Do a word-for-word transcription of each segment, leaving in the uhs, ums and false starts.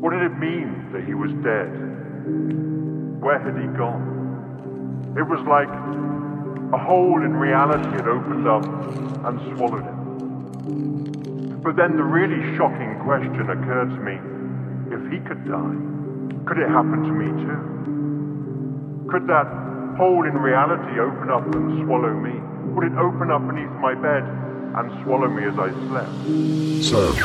What did it mean that he was dead? Where had he gone? It was like a hole in reality had opened up and swallowed him. But then the really shocking question occurred to me: if he could die, could it happen to me too? Could that hole in reality open up and swallow me? Would it open up beneath my bed and swallow me as I slept? Serve.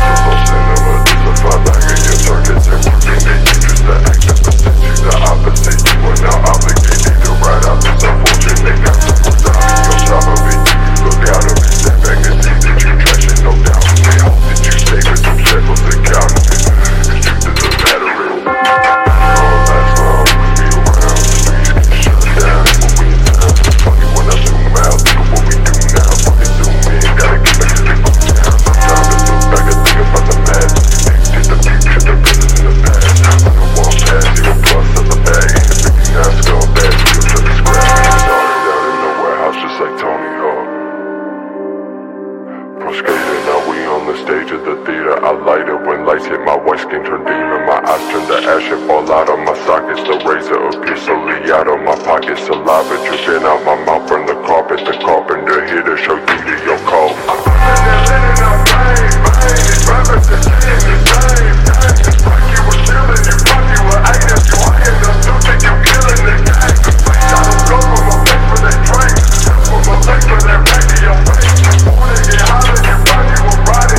Stage of the theater, I light it when lights hit my white skin turn demon. My eyes turn to ash and fall out of my sockets. The razor appears slowly out of my pocket. Saliva dripping out my mouth, burn the carpet. The carpenter here to show you to your call. I'm living and living on pain, pain. These rappers are saying the same thing. It's like you were stealing, you thought you were haters. You ain't enough to think you're killing the game. I don't go for my face for they drink. For my legs for their radio face. Wanna get high and you find you were riding.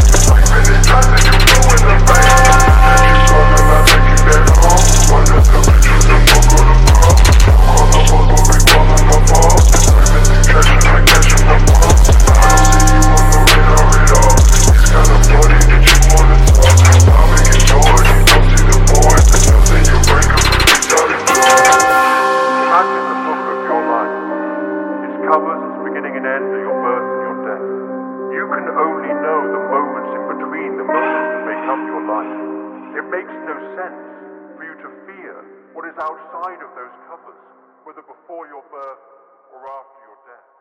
Covers its beginning and end of your birth and your death. You can only know the moments in between, the moments that make up your life. It makes no sense for you to fear what is outside of those covers, whether before your birth or after your death.